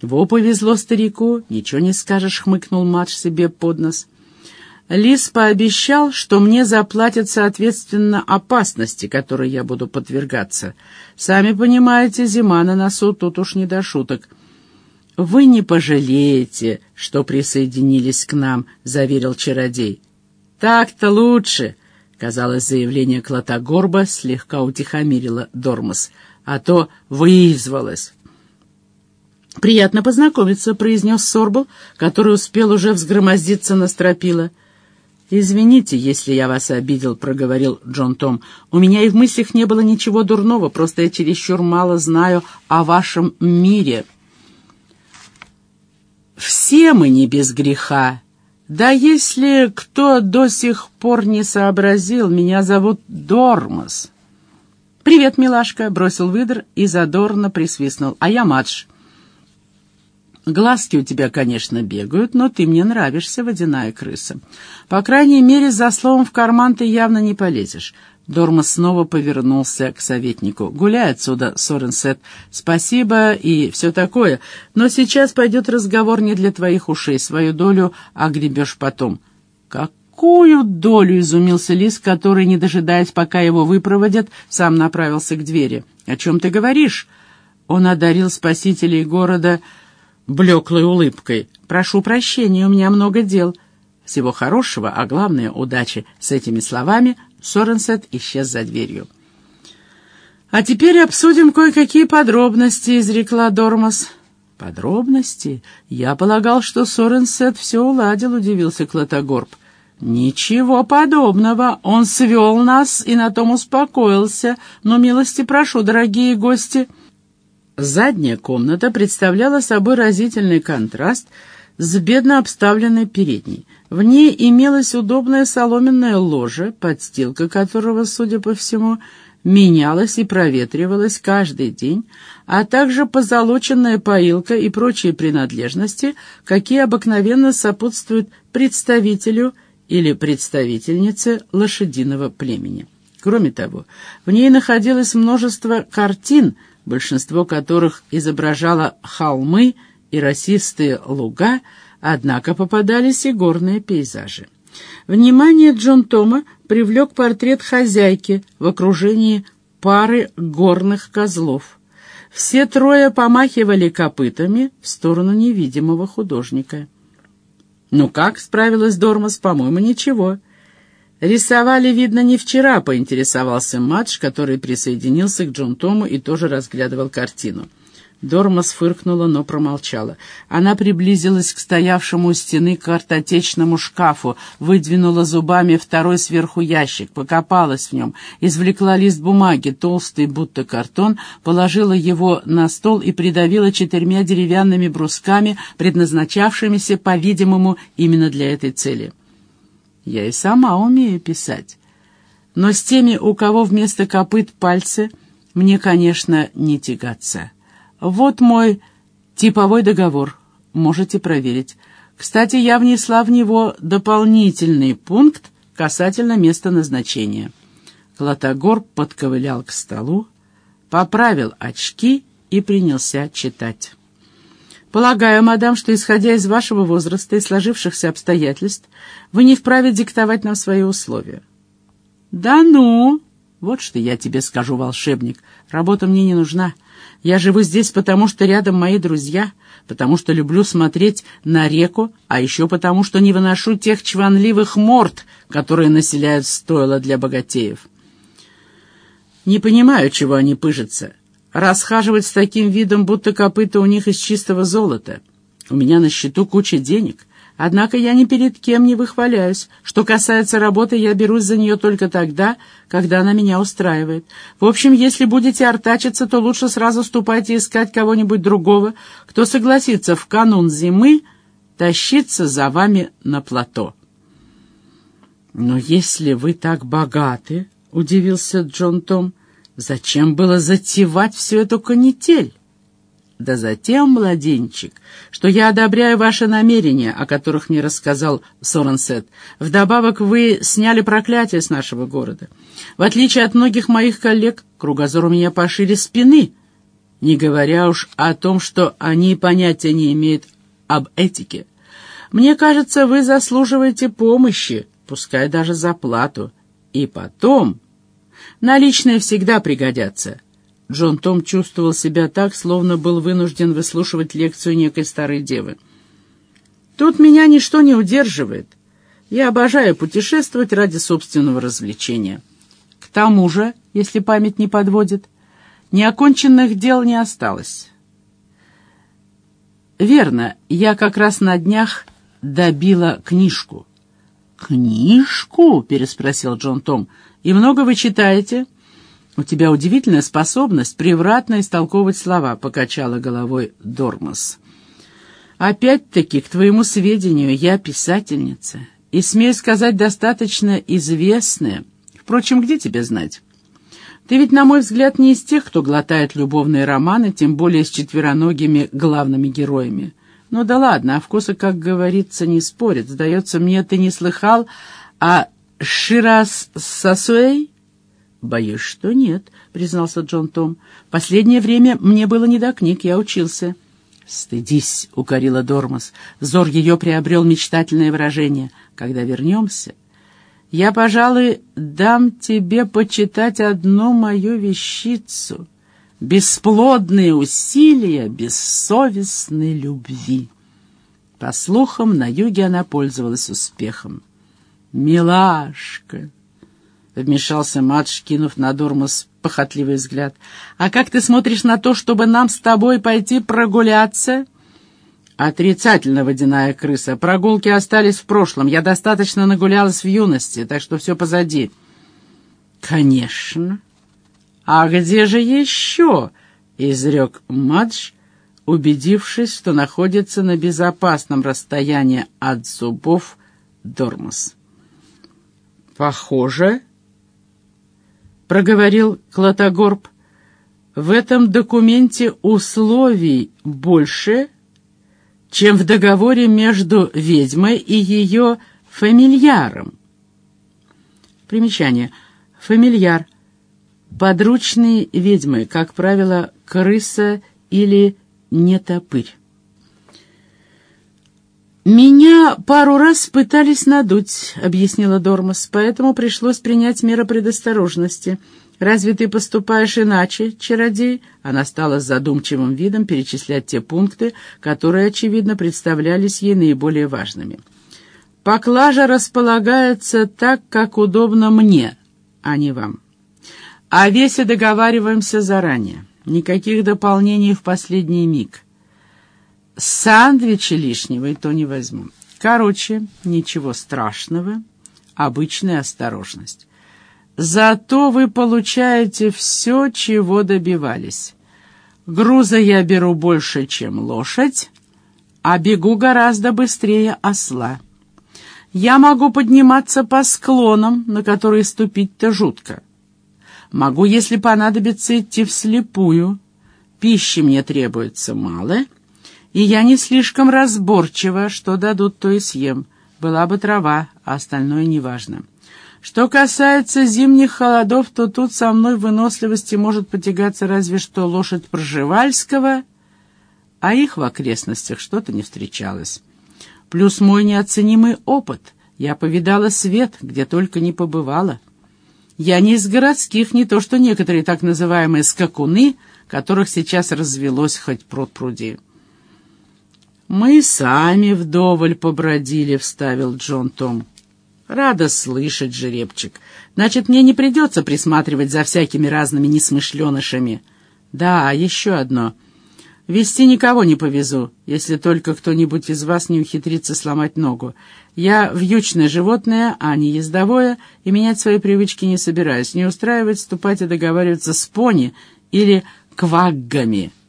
Во повезло старику, ничего не скажешь, хмыкнул Мадж себе под нос. Лис пообещал, что мне заплатят соответственно опасности, которой я буду подвергаться. Сами понимаете, зима на носу, тут уж не до шуток. «Вы не пожалеете, что присоединились к нам», — заверил чародей. «Так-то лучше», — казалось, заявление Клотогорба слегка утихомирило Дормас, «а то вызвалась». «Приятно познакомиться», — произнес Сорбл, который успел уже взгромоздиться на стропила. «Извините, если я вас обидел», — проговорил Джон Том. «У меня и в мыслях не было ничего дурного, просто я чересчур мало знаю о вашем мире». «Все мы не без греха. Да если кто до сих пор не сообразил, меня зовут Дормас». «Привет, милашка», — бросил выдр и задорно присвистнул. «А я Мадж». «Глазки у тебя, конечно, бегают, но ты мне нравишься, водяная крыса. По крайней мере, за словом в карман ты явно не полезешь». Дормас снова повернулся к советнику. «Гуляй отсюда, Соренсет. Спасибо и все такое. Но сейчас пойдет разговор не для твоих ушей. Свою долю огребешь потом». «Какую долю?» — изумился Лис, который, не дожидаясь, пока его выпроводят, сам направился к двери. «О чем ты говоришь?» Он одарил спасителей города блеклой улыбкой. «Прошу прощения, у меня много дел». «Всего хорошего, а главное, удачи». С этими словами Соренсет исчез за дверью. «А теперь обсудим кое-какие подробности», — изрекла Дормас. «Подробности? Я полагал, что Соренсет все уладил», — удивился Клотогорб. «Ничего подобного. Он свел нас и на том успокоился. Но милости прошу, дорогие гости». Задняя комната представляла собой разительный контраст с бедно обставленной передней. В ней имелась удобная соломенная ложа, подстилка которого, судя по всему, менялась и проветривалась каждый день, а также позолоченная поилка и прочие принадлежности, какие обыкновенно сопутствуют представителю или представительнице лошадиного племени. Кроме того, в ней находилось множество картин, большинство которых изображало холмы и росистые луга, однако попадались и горные пейзажи. Внимание Джон Тома привлек портрет хозяйки в окружении пары горных козлов. Все трое помахивали копытами в сторону невидимого художника. «Ну как?» — справилась Дормас. «По-моему, ничего». «Рисовали, видно, не вчера», — поинтересовался Мадж, который присоединился к Джон Тому и тоже разглядывал картину. Дормас фыркнула, но промолчала. Она приблизилась к стоявшему у стены картотечному шкафу, выдвинула зубами второй сверху ящик, покопалась в нем, извлекла лист бумаги, толстый, будто картон, положила его на стол и придавила 4 деревянными брусками, предназначавшимися, по-видимому, именно для этой цели. «Я и сама умею писать. Но с теми, у кого вместо копыт пальцы, мне, конечно, не тягаться. Вот мой типовой договор. Можете проверить. Кстати, я внесла в него дополнительный пункт касательно места назначения». Клотогорб подковылял к столу, поправил очки и принялся читать. «Полагаю, мадам, что, исходя из вашего возраста и сложившихся обстоятельств, вы не вправе диктовать нам свои условия». «Да ну! Вот что я тебе скажу, волшебник. Работа мне не нужна. Я живу здесь, потому что рядом мои друзья, потому что люблю смотреть на реку, а еще потому, что не выношу тех чванливых морд, которые населяют стойла для богатеев. Не понимаю, чего они пыжатся. Расхаживать с таким видом, будто копыта у них из чистого золота. У меня на счету куча денег, однако я ни перед кем не выхваляюсь. Что касается работы, я берусь за нее только тогда, когда она меня устраивает. В общем, если будете артачиться, то лучше сразу ступайте искать кого-нибудь другого, кто согласится в канун зимы тащиться за вами на плато». «Но если вы так богаты, — удивился Джон Том, — зачем было затевать всю эту канитель?» «Да затем, младенчик, что я одобряю ваши намерения, о которых мне рассказал Соренсет. Вдобавок вы сняли проклятие с нашего города. В отличие от многих моих коллег, кругозор у меня пошире спины. не говоря уж о том, что они понятия не имеют об этике. Мне кажется, вы заслуживаете помощи, пускай даже за плату. И потом, наличные всегда пригодятся». Джон Том чувствовал себя так, словно был вынужден выслушивать лекцию некой старой девы. «Тут меня ничто не удерживает. Я обожаю путешествовать ради собственного развлечения. К тому же, если память не подводит, неоконченных дел не осталось». «Верно, я как раз на днях добила книжку». «Книжку?» — переспросил Джон Том. «И много вы читаете?» «У тебя удивительная способность превратно истолковывать слова», — покачала головой Дормас. «Опять-таки, к твоему сведению, я писательница, и, смею сказать, достаточно известная. Впрочем, где тебе знать? Ты ведь, на мой взгляд, не из тех, кто глотает любовные романы, тем более с четвероногими главными героями. Ну да ладно, о вкусе, как говорится, не спорят. Сдается мне, ты не слыхал о Шираз Сасуэй?» «Боюсь, что нет», — признался Джон Том. «Последнее время мне было не до книг, я учился». «Стыдись», — укорила Дормас. Взор ее приобрел мечтательное выражение. «Когда вернемся, я, пожалуй, дам тебе почитать одну мою вещицу. Бесплодные усилия бессовестной любви». По слухам, на юге она пользовалась успехом. «Милашка», — вмешался Мадж, кинув на Дормас похотливый взгляд. «А как ты смотришь на то, чтобы нам с тобой пойти прогуляться?» «Отрицательно, водяная крыса. Прогулки остались в прошлом. Я достаточно нагулялась в юности, так что все позади». «Конечно. А где же еще?» — изрек Мадж, убедившись, что находится на безопасном расстоянии от зубов Дормас. «Похоже, — проговорил Клотогорб, — в этом документе условий больше, чем в договоре между ведьмой и ее фамильяром». Примечание. Фамильяр. Подручные ведьмы, как правило, крыса или нетопырь. «Меня пару раз пытались надуть», — объяснила Дормас, «поэтому пришлось принять меры предосторожности. Разве ты поступаешь иначе, чародей?» Она стала с задумчивым видом перечислять те пункты, которые, очевидно, представлялись ей наиболее важными. «Поклажа располагается так, как удобно мне, а не вам. О весе договариваемся заранее. Никаких дополнений в последний миг. Сандвичи лишнего и то не возьму. Короче, ничего страшного, обычная осторожность. Зато вы получаете все, чего добивались. Груза я беру больше, чем лошадь, а бегу гораздо быстрее осла. Я могу подниматься по склонам, на которые ступить-то жутко. Могу, если понадобится, идти вслепую. Пищи мне требуется мало, и я не слишком разборчива, что дадут, то и съем. Была бы трава, а остальное неважно. Что касается зимних холодов, то тут со мной в выносливости может потягаться разве что лошадь Пржевальского, а их в окрестностях что-то не встречалось. Плюс мой неоценимый опыт. Я повидала свет, где только не побывала. Я не из городских, не то что некоторые так называемые скакуны, которых сейчас развелось хоть пруд-пруди. «Мы сами вдоволь побродили», — вставил Джон Том. «Рада слышать, жеребчик. Значит, мне не придется присматривать за всякими разными несмышленышами. Да, еще одно. Везти никого не повезу, если только кто-нибудь из вас не ухитрится сломать ногу. Я вьючное животное, а не ездовое, и менять свои привычки не собираюсь. Не устраивать, ступать и договариваться с пони или кваггами».